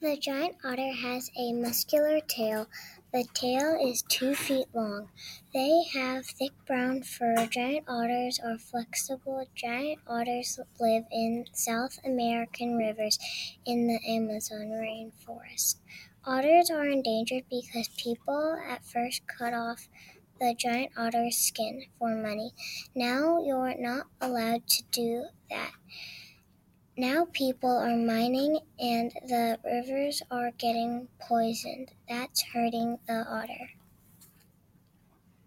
The giant otter has a muscular tail. The tail is 2 feet long. They have thick brown fur. Giant otters are flexible. Giant otters live in South American rivers in the Amazon rainforest. Otters are endangered because people at first cut off the giant otter's skin for money. Now you're not allowed to do that. Now people are mining and the rivers are getting poisoned. That's hurting the otter.